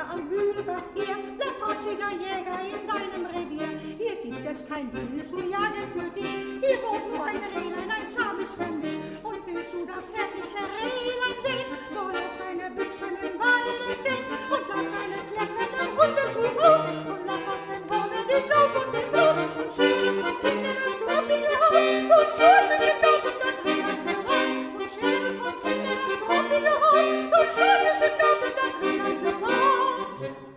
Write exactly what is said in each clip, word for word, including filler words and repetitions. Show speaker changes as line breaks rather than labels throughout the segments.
am Mühlbach hier, leibtrotziger Jäger in deinem Revier. Hier gibt es kein Wild zu jagen für dich, hier wohnt nur ein Rehlein, ein zahmes für mich. Und willst du das zärtliche Rehlein sehen, so lass deine Büchsen im Walde stehen und lass deine kläffenden Hunde zu Haus und lass auf den Horne den Saus und den Blut und schere vom Kinde das struppige Haut und schur zwischen Dach und das Rehlein voran und schere vom Kinde das struppige Haut und schur zwischen Dach und das Rehlein voran.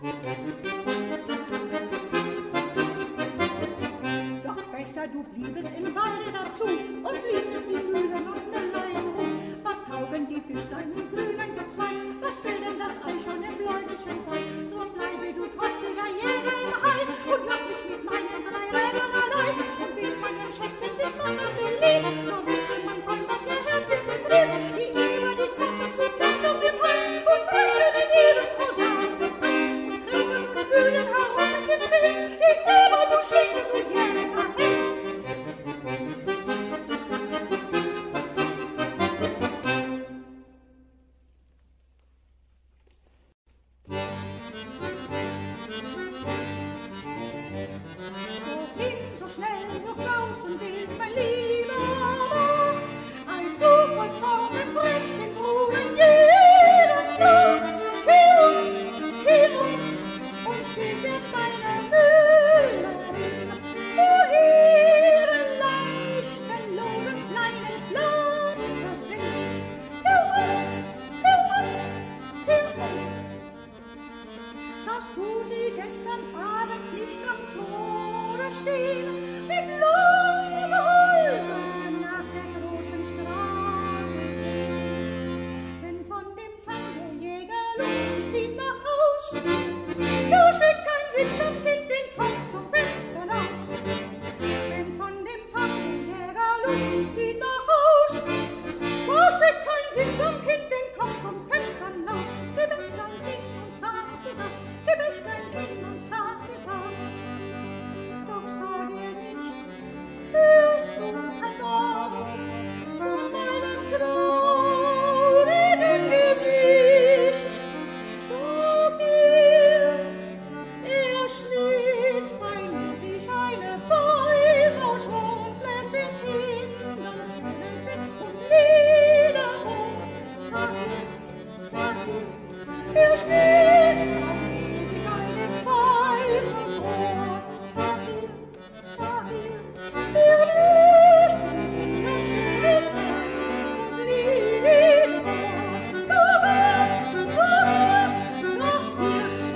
Doch besser du bliebest im Walde dazu und ließest die Mühlen und Mülleien ruhen. Was taugen die Fischlein im grünen Gezweig? Was will denn das Eichhorn im bläulichen Teig? So bleibe du trotziger Jäger im Hai und lass mich mit meinen drei Rädern allein. Und wie's von dem Schätzchen dich macht beliebt, so wisse man von was ihr Herz in betrübt. Die über die Kuppe zu Nacht aus dem Hai und brechen in jedem Organ ein und treten von Mühlen herum mit dem Krieg. Ich aber du schickst du Jäger hin. Wohin so schnell noch sausen will, mein lieber Mann, als du voll Zorn im frechen Brunnen jeden Tag herum, herum und schickest deine Mühlerin, wo ihre leichten, losen, kleinen Flatter sind. Herum, herum, herum. Sahst du sie gestern Abend nicht am Tore stehen, mit langem Halse nach der großen Straße sehen? Wenn von dem Fang der Jäger lustig zieht nach Haus, da steckt kein Sitz am Kind den Kopf zum Fenster aus. Wenn von dem Fang der Jäger lustig zieht nach Haus, da steckt kein Sitz am Kind den Kopf zum Fenster aus. Gib es dann hin und sag dir was, gib es dann hin und sag dir was. Doch sag ihr nicht, hörst du ein Wort von meinem traurigen Gesicht? Sag ihr, er schnitzt bei mir sich eine Pfeifrausch und lässt den Kindern schwellen und Lieder vor. Sag ihr, sag ihr, er schnitzt bei mir sich eine Pfeifrausch und sag ihr, sag ihr, er lässt den Kindern schwellen und Lieder vor. Sag es, sag es, sag es.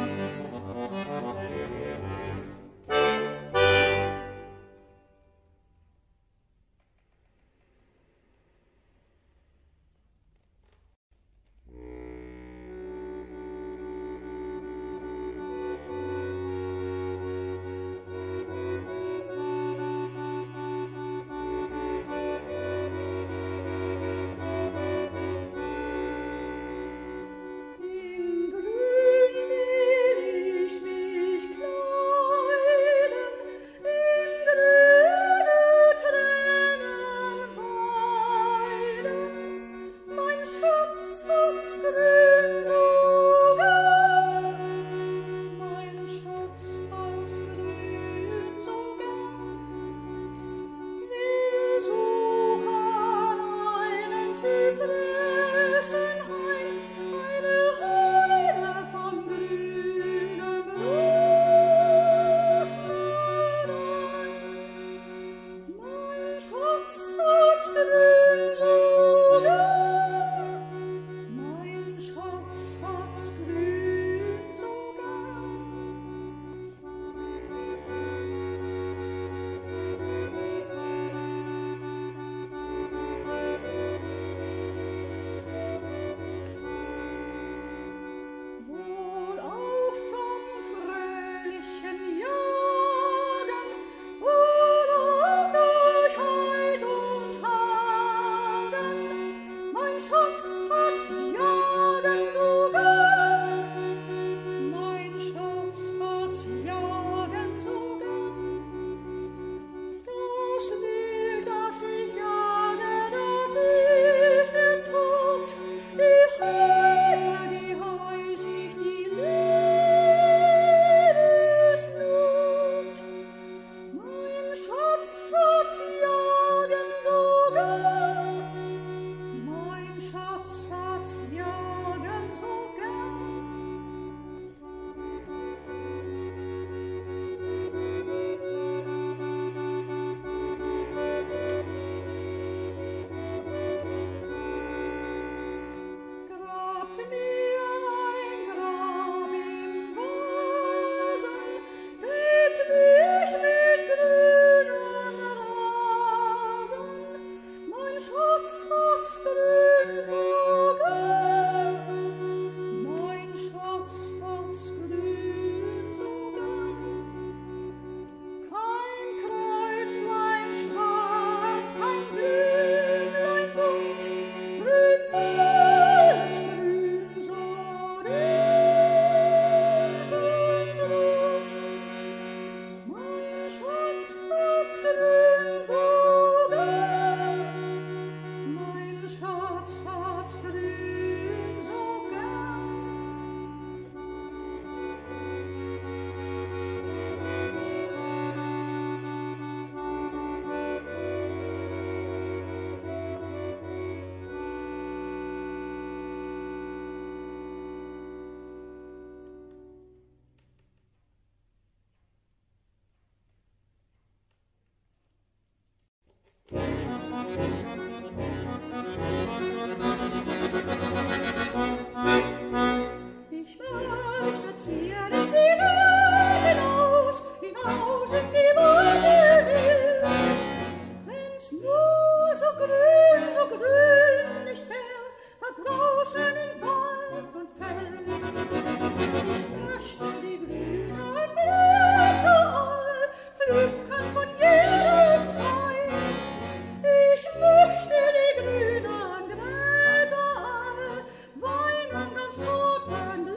Ich möchte ziehen in die Welt hinaus, hinaus in die weite Welt. Wenn's nur so grün, so grün nicht wär, da draußen im Wald und Feld. Ich möchte die grünen Blätter all pflücken von jedem Zweig. Ich möchte die grünen Gräser all weinen ganz totenbleich,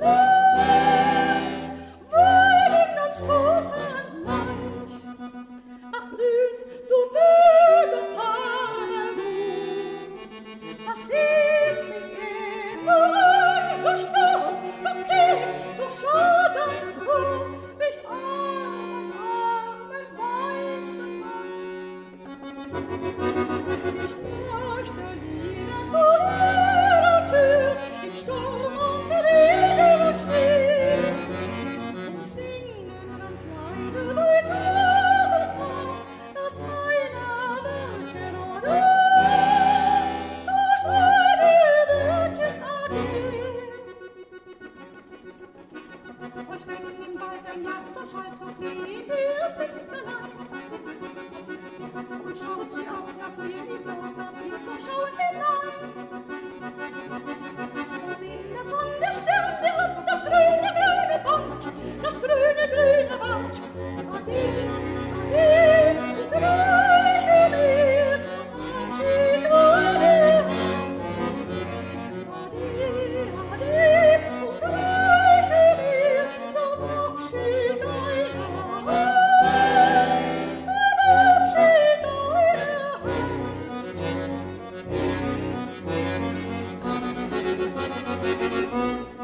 weinen ganz totenbleich. Ach grün, du böse Fahne, du, das siehst mich immer an, so stolz, so pink, so schadenfroh, mich armen, armen weißen Mann. Ich möchte liegen vor ihrer Tür, im Sturm und Regen und Schnee, und singen ganz leise bei Tag und Nacht, das eine Wörtchen Ade, das eine Wörtchen Ade. Euch fängt im Wald der Jagd und schreit so wie ihr Finsterlein. Und schaut sie auf, nach mir nicht los, nach mir doch schauen hinein. Und wieder von der Sterne ab, das grüne, grüne Band, das grüne, grüne Band. Ade, ade, und reiche mir zum Abschied meine Hand. Ade, ade, und reiche mir zum Abschied deine Hand. Zum Abschied deine Hand.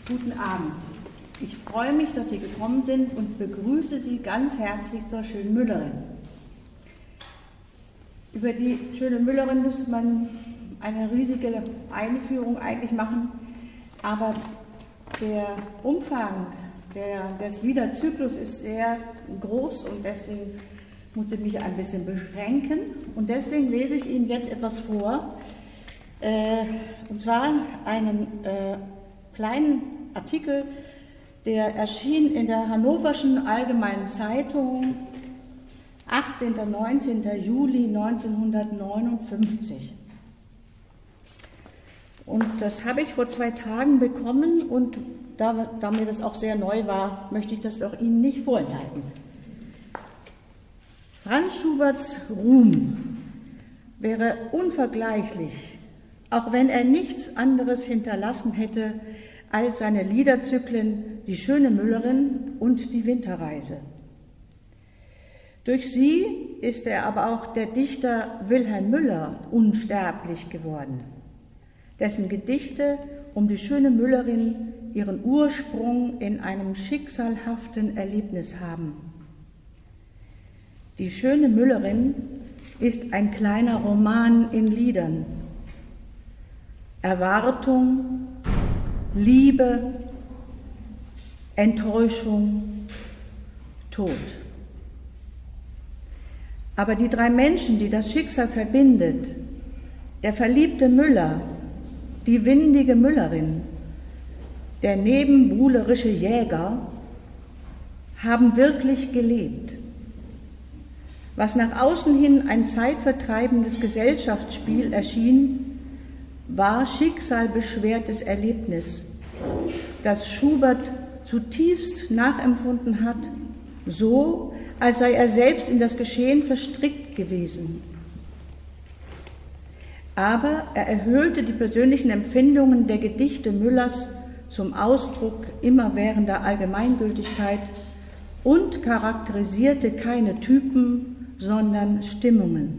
Guten Abend. Ich freue mich, dass Sie gekommen sind und begrüße Sie ganz herzlich zur schönen Müllerin. Über die schöne Müllerin müsste man eine riesige Einführung eigentlich machen, aber der Umfang der, des Liederzyklus ist sehr groß und deswegen muss ich mich ein bisschen beschränken. Und deswegen lese ich Ihnen jetzt etwas vor, äh, und zwar einen äh, kleinen Artikel, der erschien in der Hannoverschen Allgemeinen Zeitung achtzehnten und neunzehnten Juli neunzehnhundertneunundfünfzig. Und das habe ich vor zwei Tagen bekommen und da, da mir das auch sehr neu war, möchte ich das auch Ihnen nicht vorenthalten. Franz Schuberts Ruhm wäre unvergleichlich, auch wenn er nichts anderes hinterlassen hätte als seine Liederzyklen Die schöne Müllerin und Die Winterreise. Durch sie ist er aber auch der Dichter Wilhelm Müller unsterblich geworden, dessen Gedichte um die schöne Müllerin ihren Ursprung in einem schicksalhaften Erlebnis haben. Die schöne Müllerin ist ein kleiner Roman in Liedern. Erwartung, Liebe, Enttäuschung, Tod. Aber die drei Menschen, die das Schicksal verbindet, der verliebte Müller, die windige Müllerin, der nebenbuhlerische Jäger, haben wirklich gelebt. Was nach außen hin ein zeitvertreibendes Gesellschaftsspiel erschien, war schicksalbeschwertes Erlebnis, das Schubert zutiefst nachempfunden hat, so als sei er selbst in das Geschehen verstrickt gewesen. Aber er erhöhte die persönlichen Empfindungen der Gedichte Müllers zum Ausdruck immerwährender Allgemeingültigkeit und charakterisierte keine Typen, sondern Stimmungen.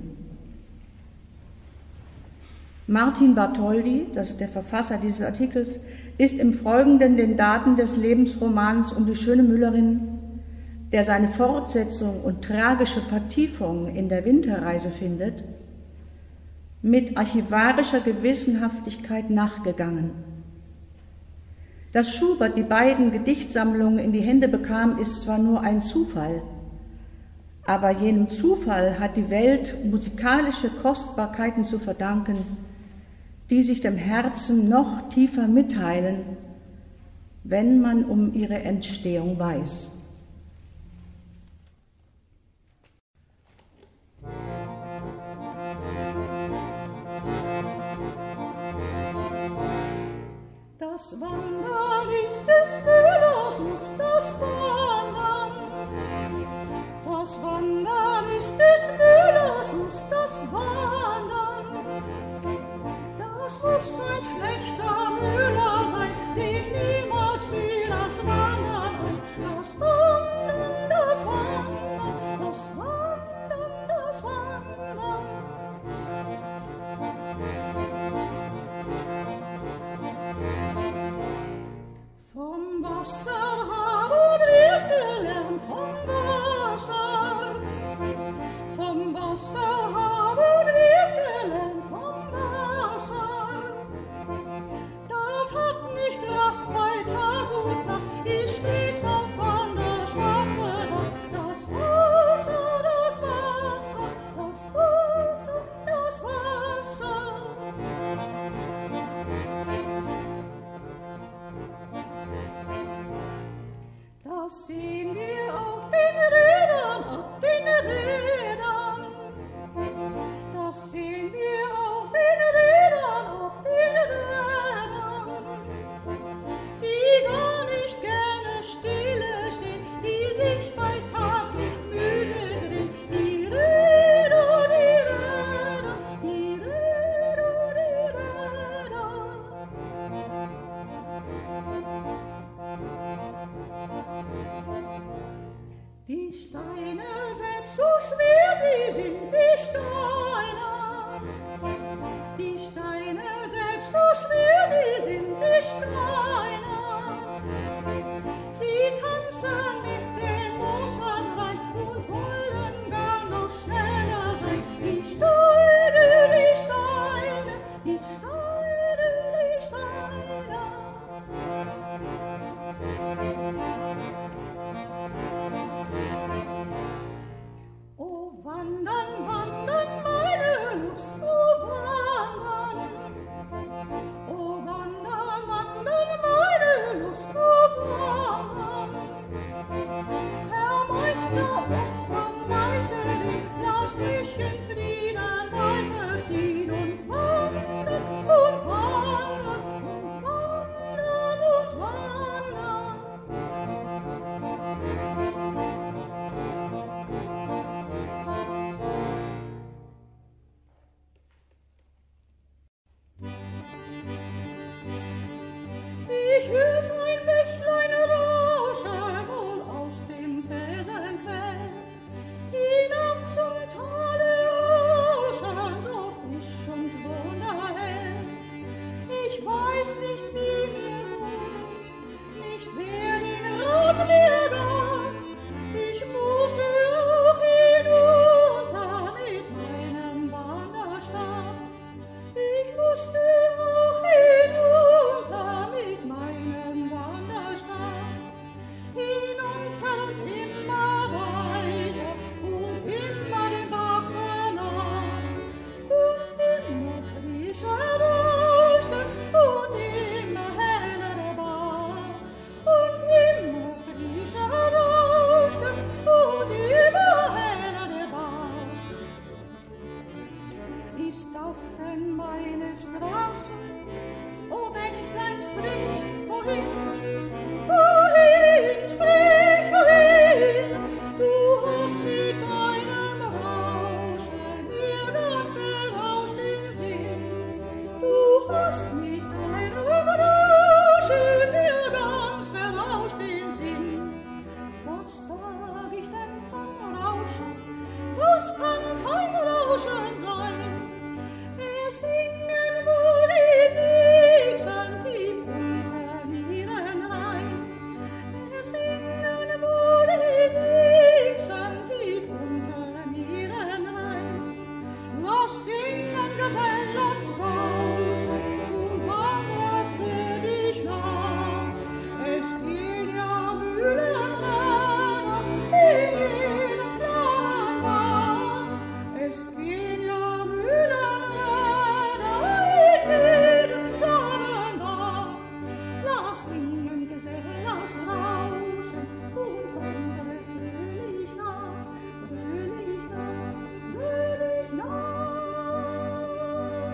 Martin Bartholdy, das ist der Verfasser dieses Artikels, ist im Folgenden den Daten des Lebensromans um die schöne Müllerin, der seine Fortsetzung und tragische Vertiefung in der Winterreise findet, mit archivarischer Gewissenhaftigkeit nachgegangen. Dass Schubert die beiden Gedichtsammlungen in die Hände bekam, ist zwar nur ein Zufall, aber jenem Zufall hat die Welt musikalische Kostbarkeiten zu verdanken, die sich dem Herzen noch tiefer mitteilen, wenn man um ihre Entstehung weiß.
Das Wandern ist des Müllers Lust, das Wandern. Das Wandern ist des Müllers Lust, das Wandern. Das muss ein schlechter Müller sein, den niemals fiel das Wandern ein. Das Wandern, das Wandern, das Wandern, das Wandern. Vom Wasser haben wir's gelernt, vom Wasser. Vom Wasser haben wir's gelernt, vom Wasser. Das hat nicht erst bei Tag und Nacht, ist stets auf Wanderschaft gedacht. Das Wasser, das Wasser, das Wasser, das Wasser. Das sehen wir auf den Rädern, auf den Rädern. Das sehen wir auf den Rädern, auf den Rädern. Die gar nicht gerne stille stehen, die sich bei Tag nicht müde drehen. Die Räder, die Räder, die Räder, die Räder. Die Steine, selbst so schwer sie sind, die Steine. Die Steine, selbst so schwer sie sind, die Steine. Schienen weiterziehen und wandern und wandern und wandern und wandern. Ich hört ein Bächlein rauschen wohl aus dem Felsenquell, hinab zum Tale rauschen, so frisch und wunderhell. Ich weiß nicht, wie mir wohl, nicht wer den Rat mir gab. Ich musste auch hinunter mit meinem Wanderstab. Ich musste auch hinunter mit meinem Wanderstab. Hinunter und immer weiter und immer den Bach hernach. Und immer frischer rauschte und immer heller der Bach. Und immer frischer rauschte und immer heller der Bach. Ist das denn meine Straße? O Bächlein, sprich, wohin? Wohin, sprich, wohin? Du hast mit deinem Rauschen mir ganz berauscht den Sinn. Du hast mit deinem Rauschen mir ganz berauscht den Sinn. Was sag ich denn vom Rauschen? Das kann kein Rauschen sein. Es singen wohl die Nixen tief unter ihren Reihen. Es singen wohl die Nixen tief unter ihren Reihen. Lass singen, Gesell, lass rauschen und wandre fröhlich nach. Es gehen ja Mühlenräder in jedem kleinen Bach. Es gehen ja Mühlenräder in jedem kleinen Bach. Lass singen, Gesell, lass rauschen und wandre fröhlich nach, fröhlich nach, fröhlich nach.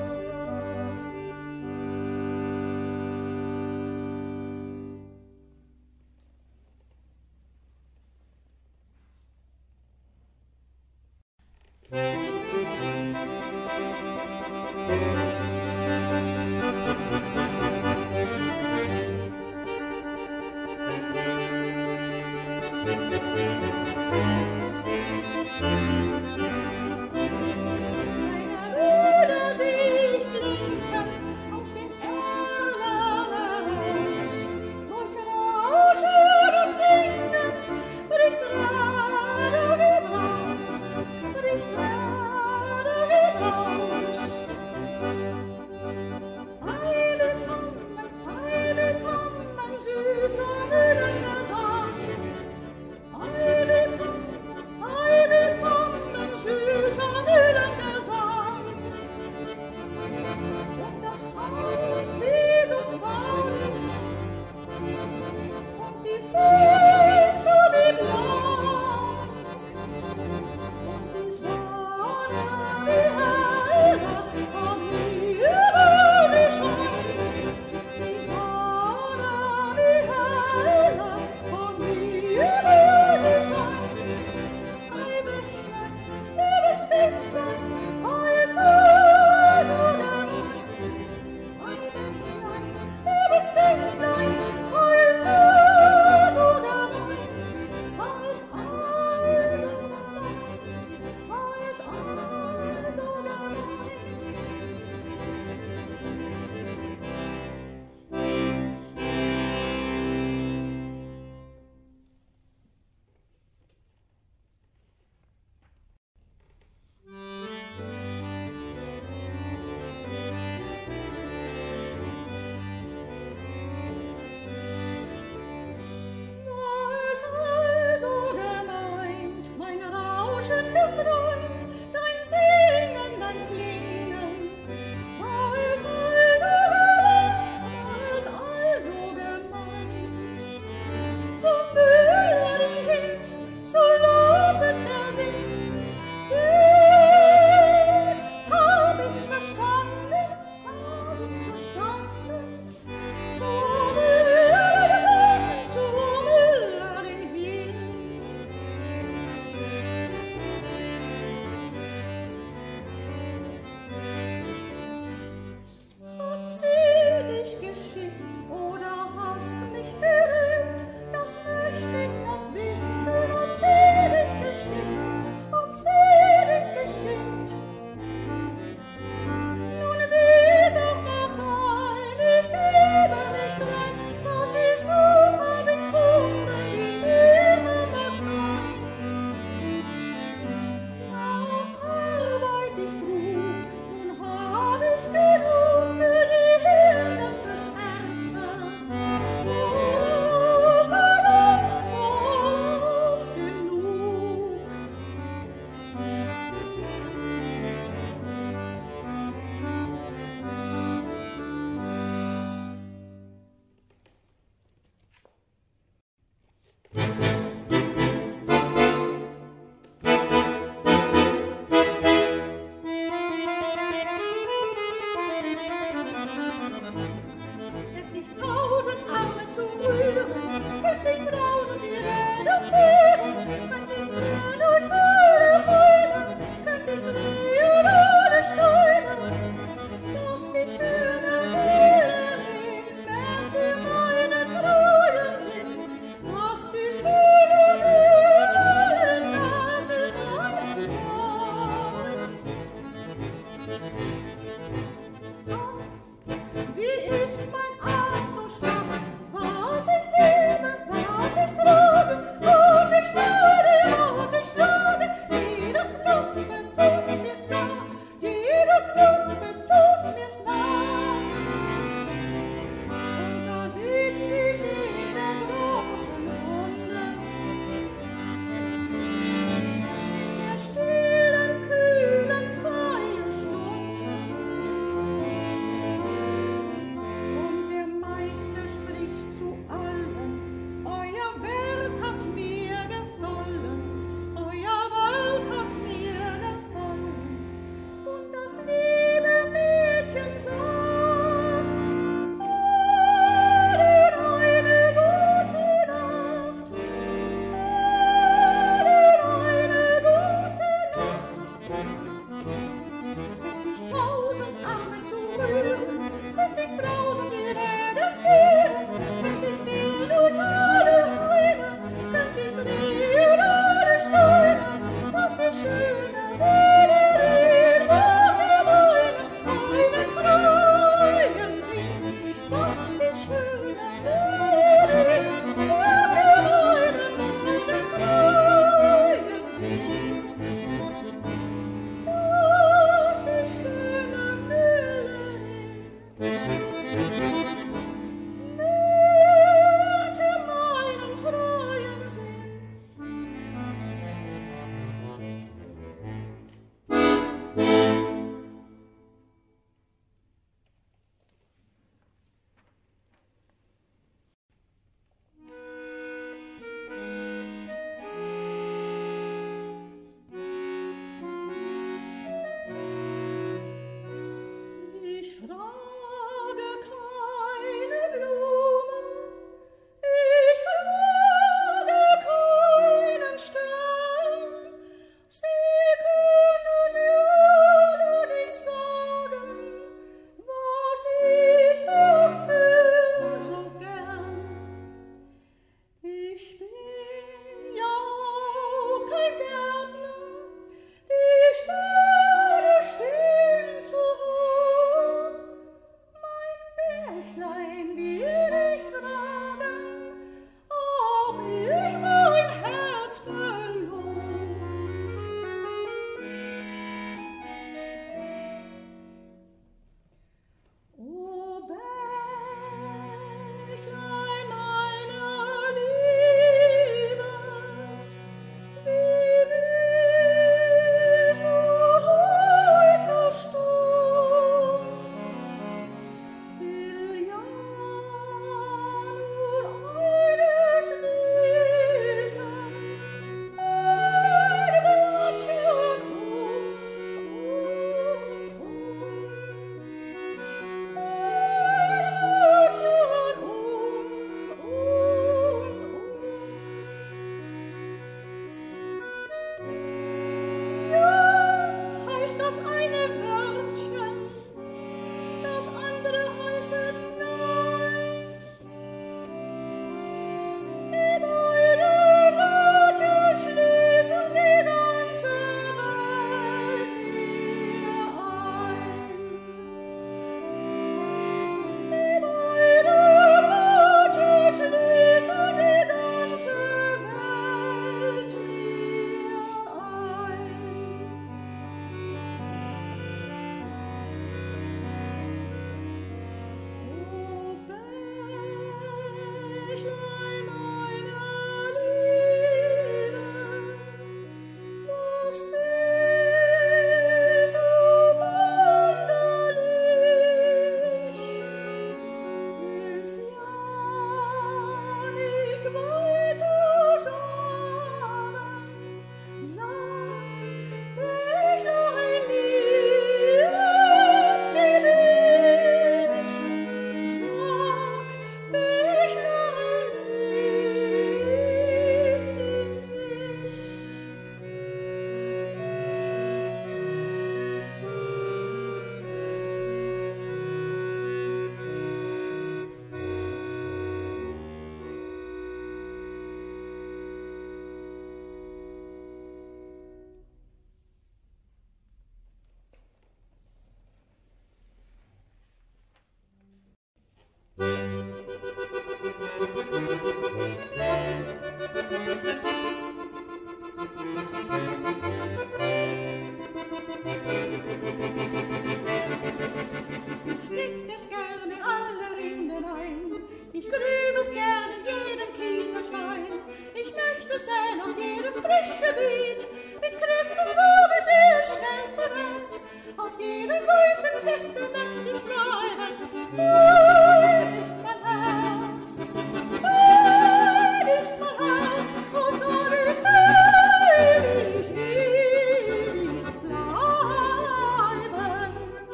Gebet, mit Christen Gaben er schnell verrat, auf jeden weißen Zettel möcht ich schreiben, dein ist mein Herz, dein ist mein Herz, und soll ich ewig, ewig bleiben.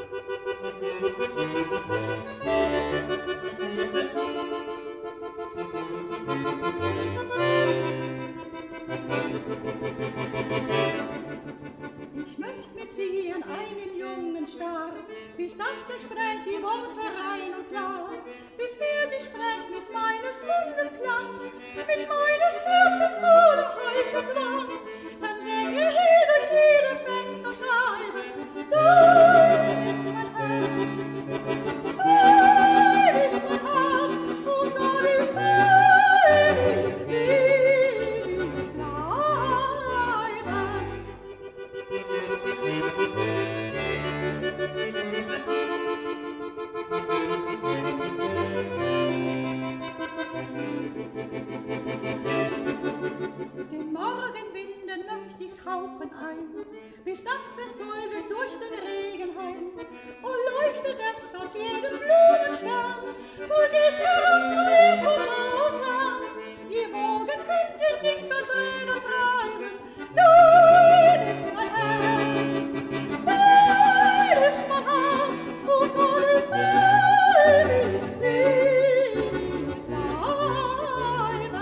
Ich möcht mitziehen einen jungen Star, bis das sie sprengt die Worte rein und klar, bis wer sie sprengt mit meines Mundes Klang, mit meines Herzens vollem heißen Klang, dann säng ich hier durch jede Fensterscheibe, dein ist mein Herz, dein ist mein Herz, und soll ich ewig, ewig bleiben. Den Morgenwinden möcht ich's hauchen ein, bis das es säuselt durch den Regen heim. Und leuchtet es aus jedem Blumenstern, vergisst herauf zu ihr von nah und fern. Die Wogen könnt ihr nichts als Räder treiben, dein ist mein Herz, dein ist mein Herz, und soll ich ewig, ewig bleiben.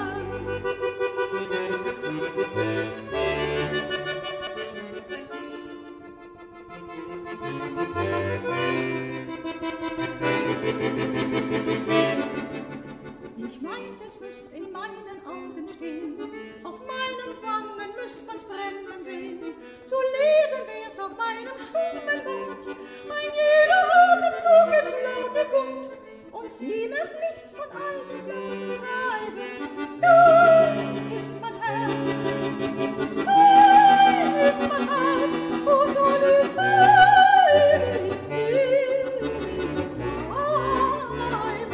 Ich meint, es müsst in meinen Augen stehen, auf meinen Wangen müsst man's brennen sehen, zu lesen wär's auf meinem stummen Mund, ein jeder Atemzug ist laute bunt, und sie wird nichts von alten Blumen schreiben, dein ist mein Herz, dein ist mein Herz, und soll ich ewig, ewig bleiben.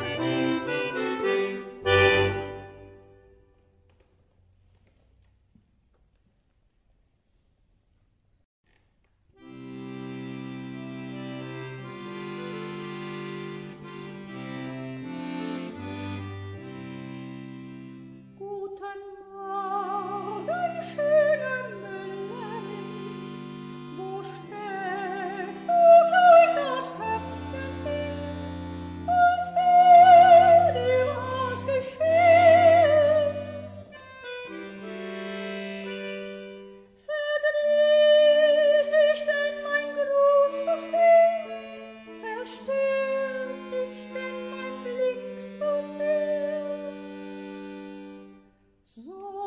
Guten Morgen, schöne Müllerin, wo steckst du gleich das Köpfchen hin, als wär dir was geschehen? Verdrießt dich denn mein Gruß so still, verstört dich denn mein Blick so sehr? So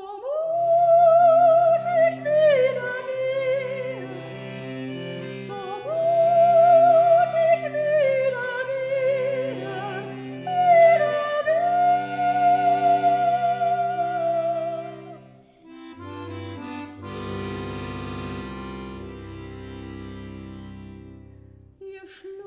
muss ich wieder gehen, so muss ich wieder gehen, wieder gehen. Ihr